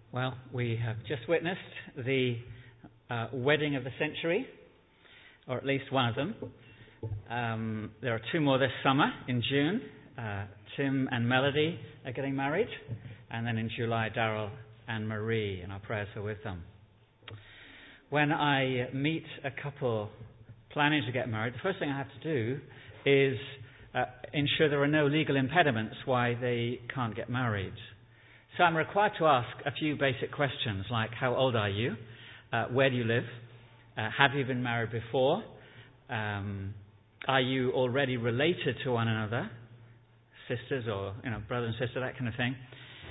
Well, we have just witnessed the wedding of the century, or at least one of them. There are two more this summer in June. Tim and Melody are getting married, and then in July, Daryl and Marie, and our prayers are with them. When I meet a couple planning to get married, the first thing I have to do is ensure there are no legal impediments why they can't get married. So I'm required to ask a few basic questions like, how old are you? Where do you live? Have you been married before? Are you already related to one another? Sisters or, brother and sister, that kind of thing.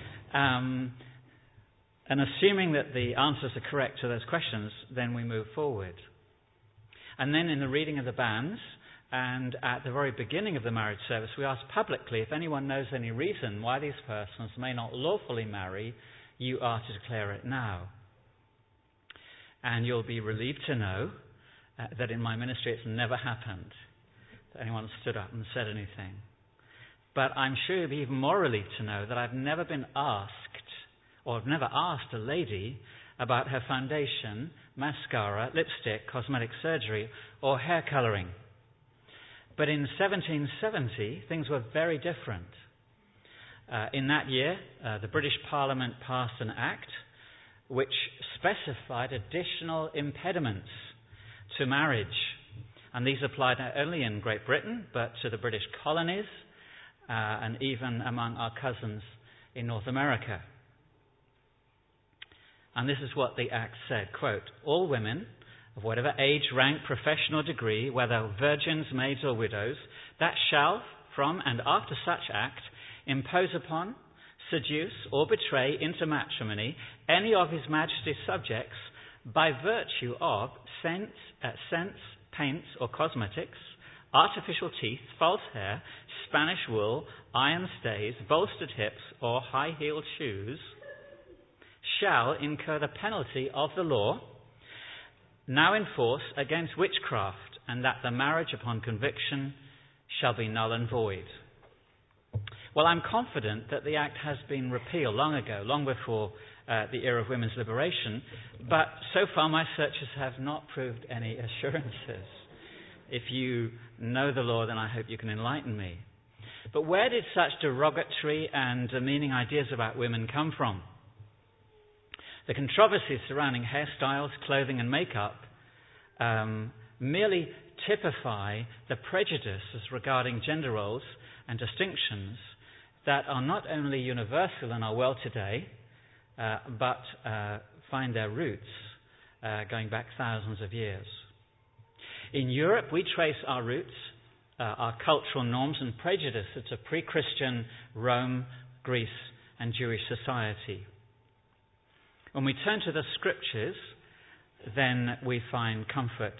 And assuming that the answers are correct to those questions, then we move forward. And then in the reading of the banns, and at the very beginning of the marriage service, we ask publicly if anyone knows any reason why these persons may not lawfully marry, you are to declare it now. And you'll be relieved to know that in my ministry it's never happened that anyone stood up and said anything. But I'm sure you'll be even more relieved to know that I've never been asked, or I've never asked a lady about her foundation, mascara, lipstick, cosmetic surgery, or hair colouring. But in 1770, things were very different. In that year, the British Parliament passed an act which specified additional impediments to marriage. And these applied not only in Great Britain, but to the British colonies, and even among our cousins in North America. And this is what the act said, quote, all women of whatever age, rank, profession or degree, whether virgins, maids or widows, that shall, from and after such act, impose upon, seduce or betray into matrimony any of His Majesty's subjects by virtue of scents, paints or cosmetics, artificial teeth, false hair, Spanish wool, iron stays, bolstered hips or high-heeled shoes, shall incur the penalty of the law now in force against witchcraft, and that the marriage upon conviction shall be null and void. Well, I'm confident that the act has been repealed long ago, long before the era of women's liberation, but so far my searches have not proved any assurances. If you know the law, then I hope you can enlighten me. But where did such derogatory and demeaning ideas about women come from? The controversies surrounding hairstyles, clothing and makeup merely typify the prejudices regarding gender roles and distinctions that are not only universal in our world today, but find their roots going back thousands of years. In Europe, we trace our roots, our cultural norms and prejudices to pre-Christian Rome, Greece and Jewish society. When we turn to the Scriptures, then we find comfort.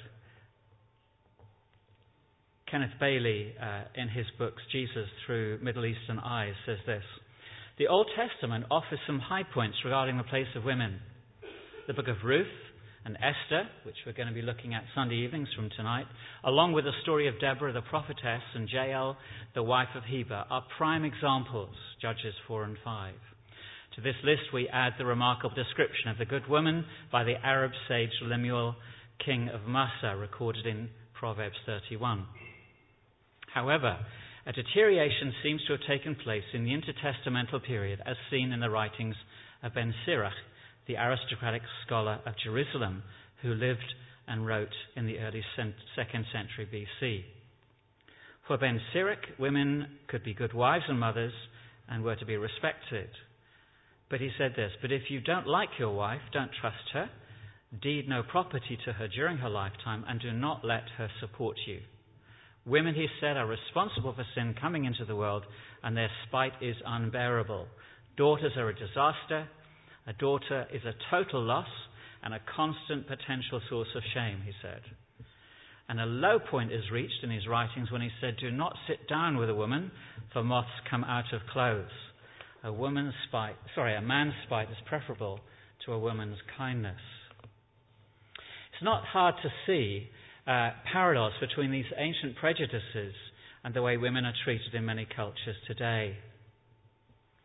Kenneth Bailey, in his books, Jesus Through Middle Eastern Eyes, says this: the Old Testament offers some high points regarding the place of women. The book of Ruth and Esther, which we're going to be looking at Sunday evenings from tonight, along with the story of Deborah the prophetess and Jael, the wife of Heber, are prime examples, Judges 4 and 5. To this list we add the remarkable description of the good woman by the Arab sage Lemuel, king of Massa, recorded in Proverbs 31. However, a deterioration seems to have taken place in the intertestamental period, as seen in the writings of Ben Sirach, the aristocratic scholar of Jerusalem, who lived and wrote in the early 2nd century BC. For Ben Sirach, women could be good wives and mothers and were to be respected. But he said this: but if you don't like your wife, don't trust her, deed no property to her during her lifetime, and do not let her support you. Women, he said, are responsible for sin coming into the world, and their spite is unbearable. Daughters are a disaster. A daughter is a total loss and a constant potential source of shame, he said. And a low point is reached in his writings when he said, do not sit down with a woman, for moths come out of clothes. A man's spite is preferable to a woman's kindness. It's not hard to see parallels between these ancient prejudices and the way women are treated in many cultures today.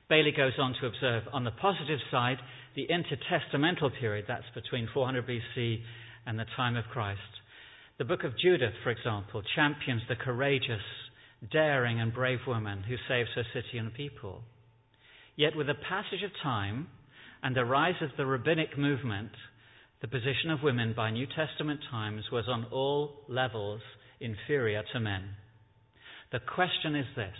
Bailey goes on to observe, on the positive side, the intertestamental period, that's between 400 BC and the time of Christ. The book of Judith, for example, champions the courageous, daring and brave woman who saves her city and people. Yet with the passage of time and the rise of the rabbinic movement, the position of women by New Testament times was on all levels inferior to men. The question is this: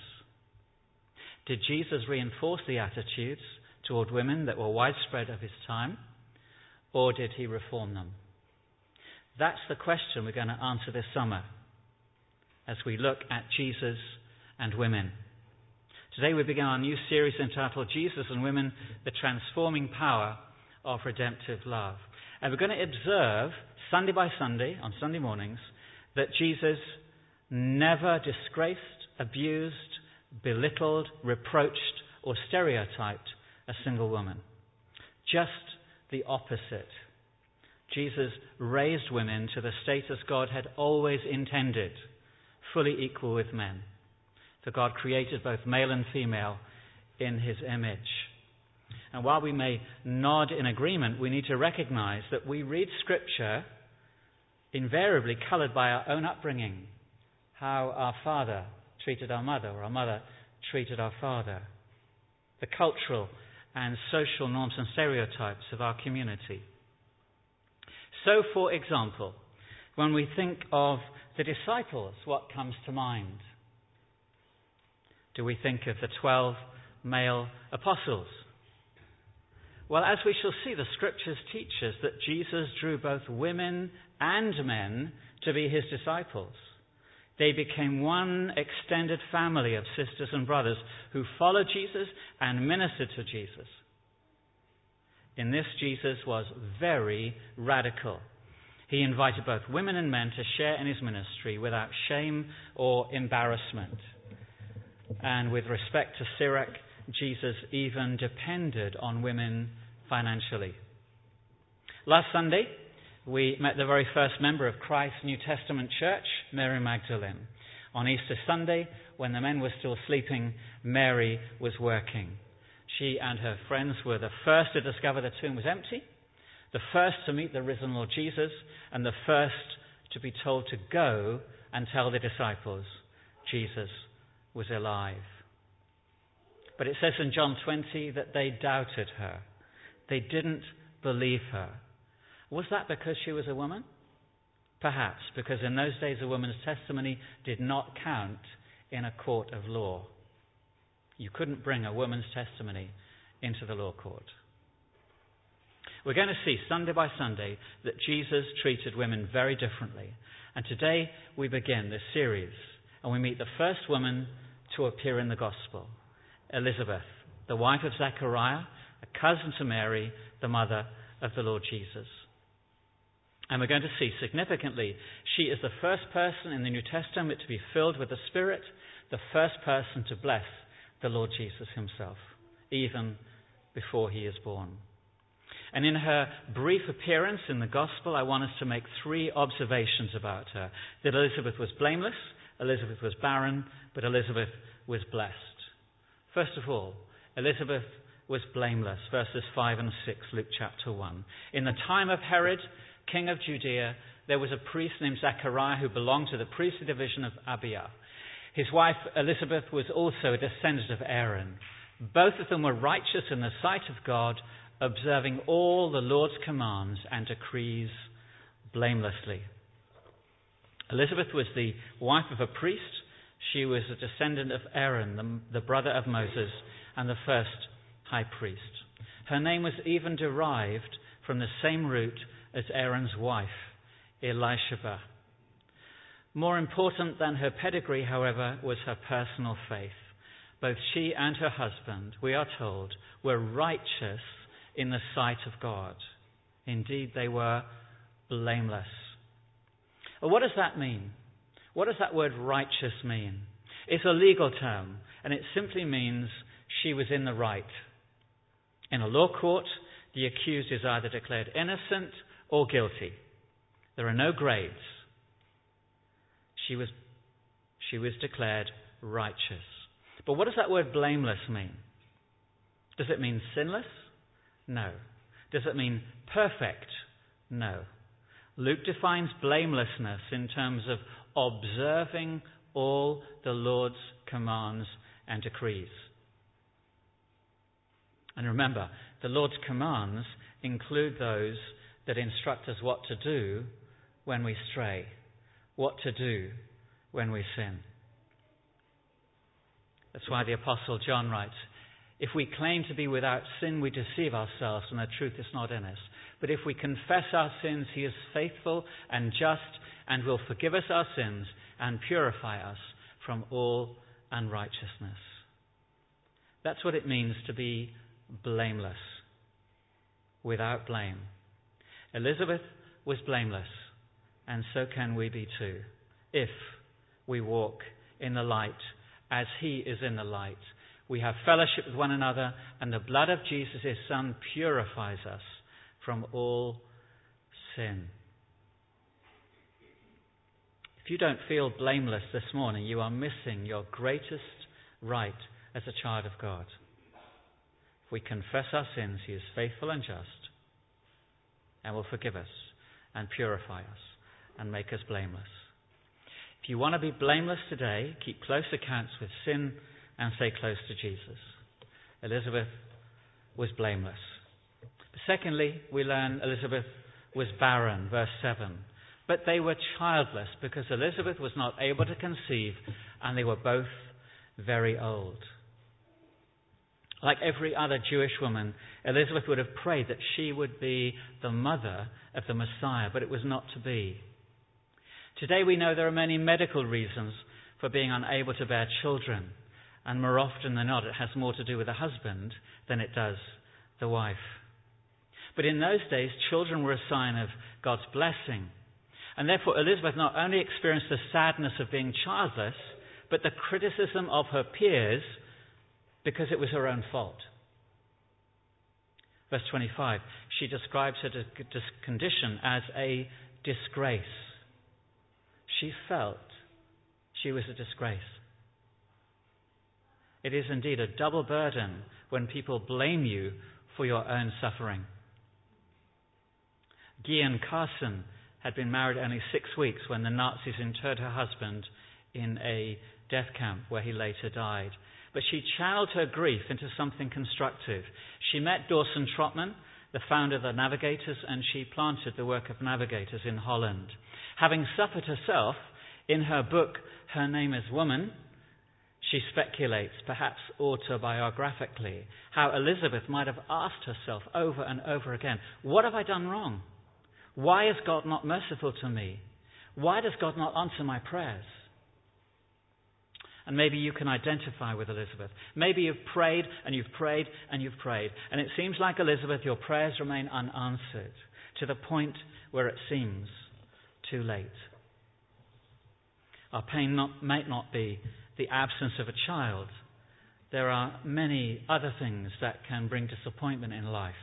did Jesus reinforce the attitudes toward women that were widespread of his time, or did he reform them? That's the question we're going to answer this summer as we look at Jesus and women. Today we begin our new series entitled Jesus and Women, the Transforming Power of Redemptive Love. And we're going to observe, Sunday by Sunday, on Sunday mornings, that Jesus never disgraced, abused, belittled, reproached, or stereotyped a single woman. Just the opposite. Jesus raised women to the status God had always intended, fully equal with men. For God created both male and female in his image. And while we may nod in agreement, we need to recognize that we read Scripture invariably colored by our own upbringing, how our father treated our mother, or our mother treated our father, the cultural and social norms and stereotypes of our community. So, for example, when we think of the disciples, what comes to mind? Do we think of the 12 male apostles? Well, as we shall see, the Scriptures teach us that Jesus drew both women and men to be his disciples. They became one extended family of sisters and brothers who followed Jesus and ministered to Jesus. In this, Jesus was very radical. He invited both women and men to share in his ministry without shame or embarrassment. And with respect to Sirach, Jesus even depended on women financially. Last Sunday, we met the very first member of Christ's New Testament church, Mary Magdalene. On Easter Sunday, when the men were still sleeping, Mary was working. She and her friends were the first to discover the tomb was empty, the first to meet the risen Lord Jesus, and the first to be told to go and tell the disciples Jesus was alive. But it says in John 20 that they doubted her. They didn't believe her. Was that because she was a woman? Perhaps, because in those days a woman's testimony did not count in a court of law. You couldn't bring a woman's testimony into the law court. We're going to see Sunday by Sunday that Jesus treated women very differently. And today we begin this series and we meet the first woman to appear in the Gospel, Elizabeth, the wife of Zechariah, a cousin to Mary, the mother of the Lord Jesus. And we're going to see, significantly, she is the first person in the New Testament to be filled with the Spirit, the first person to bless the Lord Jesus himself, even before he is born. And in her brief appearance in the Gospel, I want us to make 3 observations about her. That Elizabeth was blameless, Elizabeth was barren, but Elizabeth was blessed. First of all, Elizabeth was blameless. Verses 5 and 6, Luke chapter 1. In the time of Herod, king of Judea, there was a priest named Zechariah who belonged to the priestly division of Abia. His wife Elizabeth was also a descendant of Aaron. Both of them were righteous in the sight of God, observing all the Lord's commands and decrees blamelessly. Elizabeth was the wife of a priest. She was a descendant of Aaron, the brother of Moses, and the first high priest. Her name was even derived from the same root as Aaron's wife, Elisheba. More important than her pedigree, however, was her personal faith. Both she and her husband, we are told, were righteous in the sight of God. Indeed, they were blameless. Well, what does that mean? What does that word righteous mean? It's a legal term, and it simply means she was in the right. In a law court, the accused is either declared innocent or guilty. There are no grades. She was declared righteous. But what does that word blameless mean? Does it mean sinless? No. Does it mean perfect? No. Luke defines blamelessness in terms of observing all the Lord's commands and decrees. And remember, the Lord's commands include those that instruct us what to do when we stray, what to do when we sin. That's why the Apostle John writes, if we claim to be without sin, we deceive ourselves and the truth is not in us. But if we confess our sins, he is faithful and just and will forgive us our sins and purify us from all unrighteousness. That's what it means to be blameless, without blame. Elizabeth was blameless, and so can we be too, if we walk in the light as he is in the light. We have fellowship with one another, and the blood of Jesus, his Son, purifies us from all sin. If you don't feel blameless this morning, you are missing your greatest right as a child of God. If we confess our sins, he is faithful and just and will forgive us and purify us and make us blameless. If you want to be blameless today, keep close accounts with sin and stay close to Jesus. Elizabeth was blameless. Secondly, we learn Elizabeth was barren, verse 7. But they were childless because Elizabeth was not able to conceive and they were both very old. Like every other Jewish woman, Elizabeth would have prayed that she would be the mother of the Messiah, but it was not to be. Today we know there are many medical reasons for being unable to bear children, and more often than not it has more to do with the husband than it does the wife. But in those days, children were a sign of God's blessing. And therefore Elizabeth not only experienced the sadness of being childless, but the criticism of her peers because it was her own fault. Verse 25, she describes her condition as a disgrace. She felt she was a disgrace. It is indeed a double burden when people blame you for your own suffering. Gian Carson had been married only 6 weeks when the Nazis interred her husband in a death camp where he later died. But she channeled her grief into something constructive. She met Dawson Trotman, the founder of the Navigators, and she planted the work of Navigators in Holland. Having suffered herself, in her book, Her Name is Woman, she speculates, perhaps autobiographically, how Elizabeth might have asked herself over and over again, what have I done wrong? Why is God not merciful to me? Why does God not answer my prayers? And maybe you can identify with Elizabeth. Maybe you've prayed and you've prayed and you've prayed. And it seems like Elizabeth, your prayers remain unanswered to the point where it seems too late. Our pain might not be the absence of a child. There are many other things that can bring disappointment in life.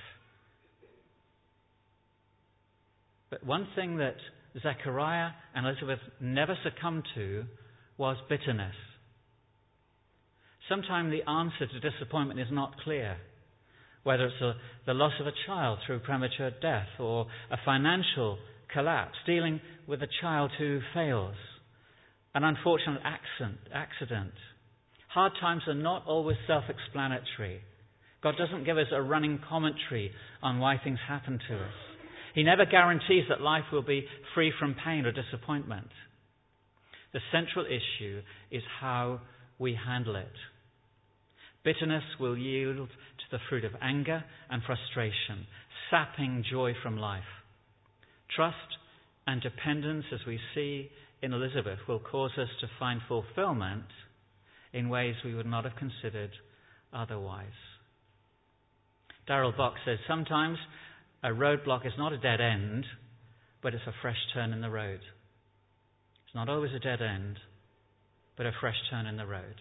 But one thing that Zechariah and Elizabeth never succumbed to was bitterness. Sometimes the answer to disappointment is not clear, whether it's the loss of a child through premature death or a financial collapse, dealing with a child who fails, an unfortunate accident. Hard times are not always self-explanatory. God doesn't give us a running commentary on why things happen to us. He never guarantees that life will be free from pain or disappointment. The central issue is how we handle it. Bitterness will yield to the fruit of anger and frustration, sapping joy from life. Trust and dependence, as we see in Elizabeth, will cause us to find fulfillment in ways we would not have considered otherwise. Darrell Bock says, sometimes a roadblock is not a dead end, but it's a fresh turn in the road. It's not always a dead end, but a fresh turn in the road.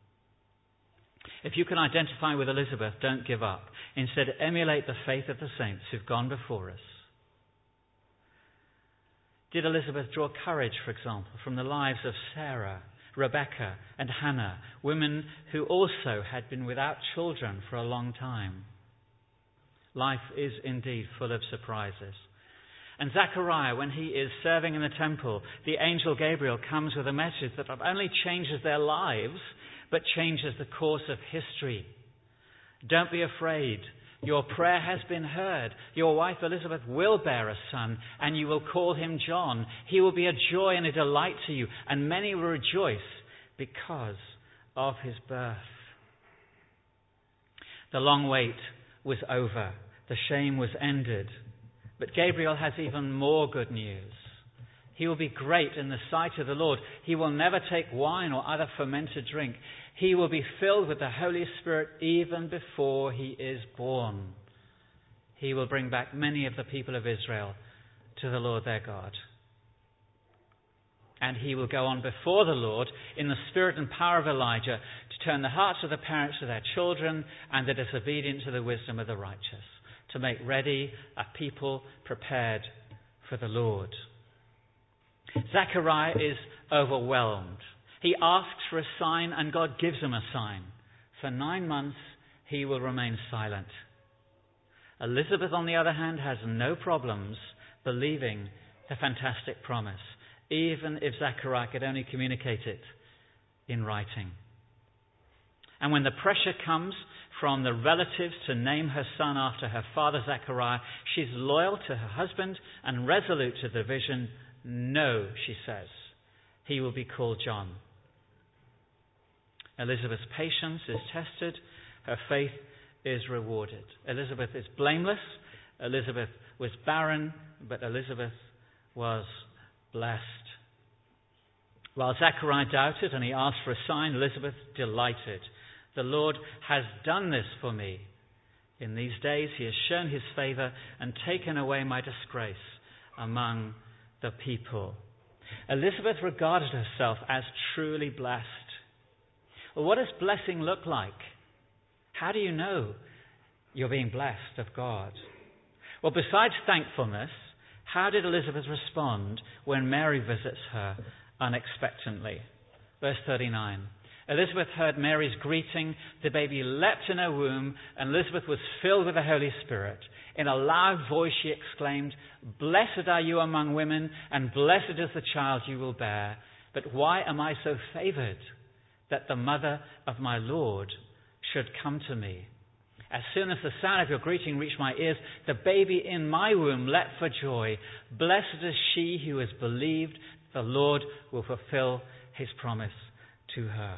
If you can identify with Elizabeth, don't give up. Instead, emulate the faith of the saints who've gone before us. Did Elizabeth draw courage, for example, from the lives of Sarah Rebecca and Hannah, women who also had been without children for a long time. Life is indeed full of surprises. And Zechariah, when he is serving in the temple, the angel Gabriel comes with a message that not only changes their lives, but changes the course of history. Don't be afraid. Your prayer has been heard. Your wife Elizabeth will bear a son, and you will call him John. He will be a joy and a delight to you, and many will rejoice because of his birth. The long wait was over. The shame was ended. But Gabriel has even more good news. He will be great in the sight of the Lord. He will never take wine or other fermented drink. He will be filled with the Holy Spirit even before he is born. He will bring back many of the people of Israel to the Lord their God. And he will go on before the Lord in the spirit and power of Elijah to turn the hearts of the parents to their children and the disobedient to the wisdom of the righteous, to make ready a people prepared for the Lord. Zechariah is overwhelmed. He asks for a sign and God gives him a sign. For 9 months he will remain silent. Elizabeth, on the other hand, has no problems believing the fantastic promise, even if Zechariah could only communicate it in writing. And when the pressure comes from the relatives to name her son after her father Zechariah, she's loyal to her husband and resolute to the vision. No, she says, he will be called John. Elizabeth's patience is tested. Her faith is rewarded. Elizabeth is blameless. Elizabeth was barren, but Elizabeth was blessed. While Zechariah doubted and he asked for a sign, Elizabeth delighted. The Lord has done this for me. In these days he has shown his favor and taken away my disgrace among the people. Elizabeth regarded herself as truly blessed. Well, what does blessing look like? How do you know you're being blessed of God? Well, besides thankfulness, how did Elizabeth respond when Mary visits her unexpectedly? Verse 39. Elizabeth heard Mary's greeting. The baby leapt in her womb, and Elizabeth was filled with the Holy Spirit. In a loud voice she exclaimed, "Blessed are you among women, and blessed is the child you will bear. But why am I so favored that the mother of my Lord should come to me? As soon as the sound of your greeting reached my ears, the baby in my womb leapt for joy. Blessed is she who has believed the Lord will fulfill his promise to her."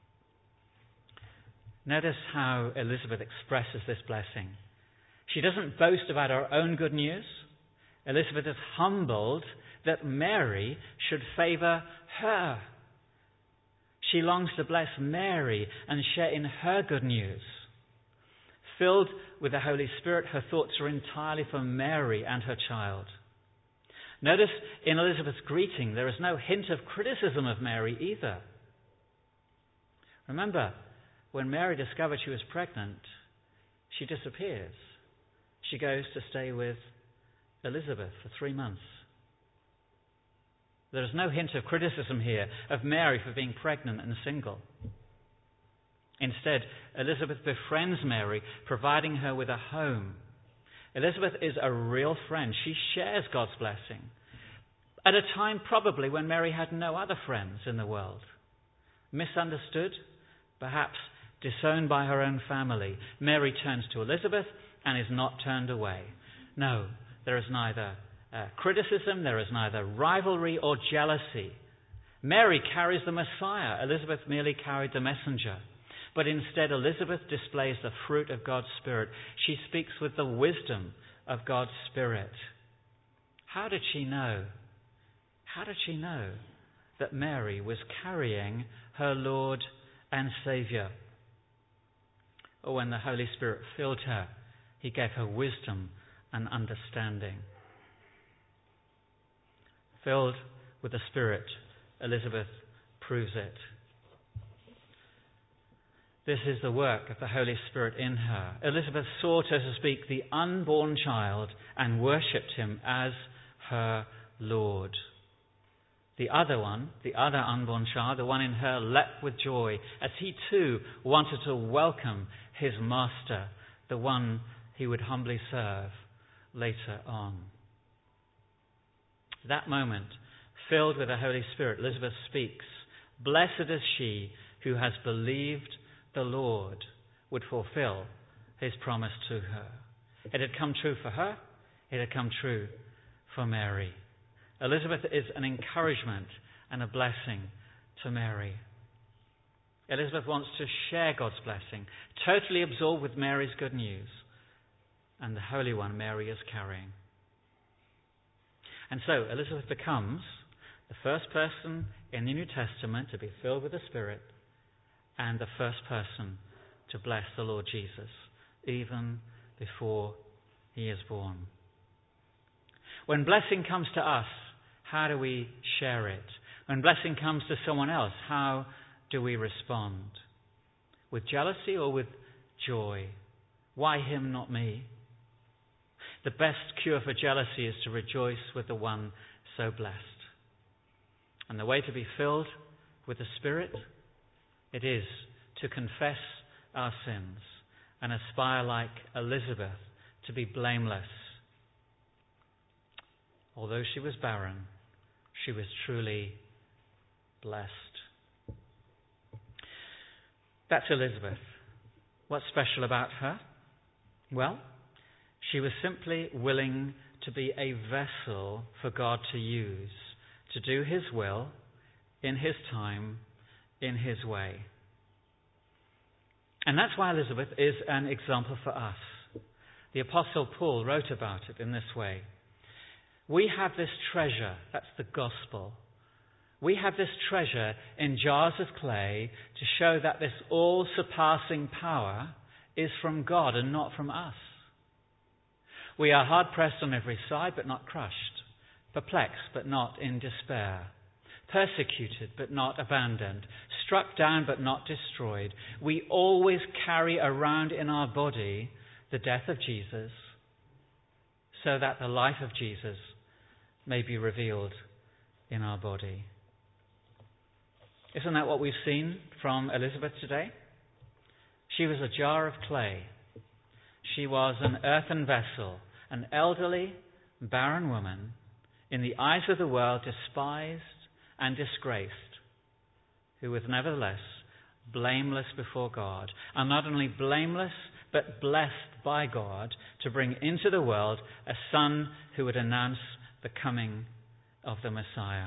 Notice how Elizabeth expresses this blessing. She doesn't boast about her own good news. Elizabeth is humbled that Mary should favor her. She longs to bless Mary and share in her good news. Filled with the Holy Spirit, her thoughts are entirely for Mary and her child. Notice in Elizabeth's greeting, there is no hint of criticism of Mary either. Remember, when Mary discovered she was pregnant, she disappears. She goes to stay with Elizabeth for 3 months. There is no hint of criticism here of Mary for being pregnant and single. Instead, Elizabeth befriends Mary, providing her with a home. Elizabeth is a real friend. She shares God's blessing at a time probably when Mary had no other friends in the world. Misunderstood, perhaps disowned by her own family, Mary turns to Elizabeth and is not turned away. No, there is neither criticism, there is neither rivalry or jealousy. Mary carries the Messiah. Elizabeth merely carried the messenger. But instead, Elizabeth displays the fruit of God's Spirit. She speaks with the wisdom of God's Spirit. How did she know? How did she know that Mary was carrying her Lord and Saviour? Or when the Holy Spirit filled her, he gave her wisdom and understanding. Filled with the Spirit, Elizabeth proves it. This is the work of the Holy Spirit in her. Elizabeth saw, so to speak, the unborn child and worshipped him as her Lord. The other one, the other unborn child, the one in her, leapt with joy as he too wanted to welcome his master, the one he would humbly serve later on. That moment, filled with the Holy Spirit, Elizabeth speaks, "Blessed is she who has believed the Lord would fulfill his promise to her." It had come true for her. It had come true for Mary. Elizabeth is an encouragement and a blessing to Mary. Elizabeth wants to share God's blessing, totally absorbed with Mary's good news and the Holy One Mary is carrying. And so Elizabeth becomes the first person in the New Testament to be filled with the Spirit and the first person to bless the Lord Jesus, even before he is born. When blessing comes to us, how do we share it? When blessing comes to someone else, how do we respond? With jealousy or with joy? Why him, not me? The best cure for jealousy is to rejoice with the one so blessed. And the way to be filled with the Spirit, it is to confess our sins and aspire like Elizabeth to be blameless. Although she was barren, she was truly blessed. That's Elizabeth. What's special about her? Well, she was simply willing to be a vessel for God to use, to do his will, in his time, in his way. And that's why Elizabeth is an example for us. The Apostle Paul wrote about it in this way. We have this treasure, that's the gospel. We have this treasure in jars of clay to show that this all-surpassing power is from God and not from us. We are hard-pressed on every side, but not crushed. Perplexed, but not in despair. Persecuted, but not abandoned. Struck down, but not destroyed. We always carry around in our body the death of Jesus, so that the life of Jesus may be revealed in our body. Isn't that what we've seen from Elizabeth today? She was a jar of clay. She was an earthen vessel, an elderly, barren woman, in the eyes of the world despised and disgraced, who was nevertheless blameless before God, and not only blameless, but blessed by God to bring into the world a son who would announce the coming of the Messiah.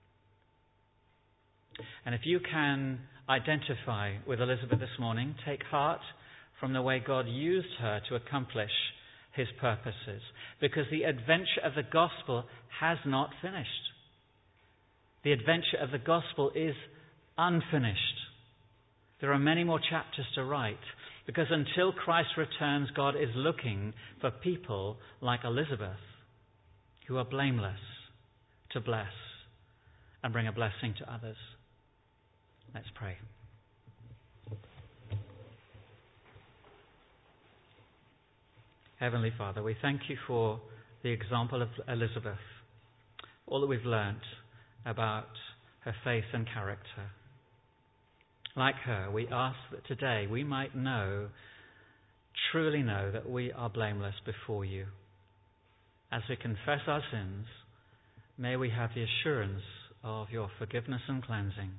And if you can identify with Elizabeth this morning, take heart from the way God used her to accomplish his purposes, because the adventure of the gospel has not finished. The adventure of the gospel is unfinished. There are many more chapters to write, because until Christ returns, God is looking for people like Elizabeth, who are blameless, to bless and bring a blessing to others. Let's pray. Heavenly Father, we thank you for the example of Elizabeth, all that we've learnt about her faith and character. Like her, we ask that today we might truly know that we are blameless before you. As we confess our sins, may we have the assurance of your forgiveness and cleansing.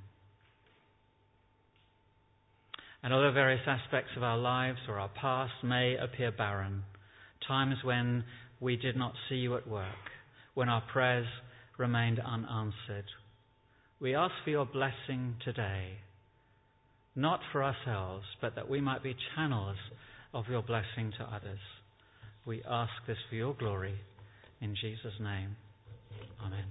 And although various aspects of our lives or our past may appear barren, times when we did not see you at work, when our prayers remained unanswered, we ask for your blessing today, not for ourselves, but that we might be channels of your blessing to others. We ask this for your glory. In Jesus' name, amen.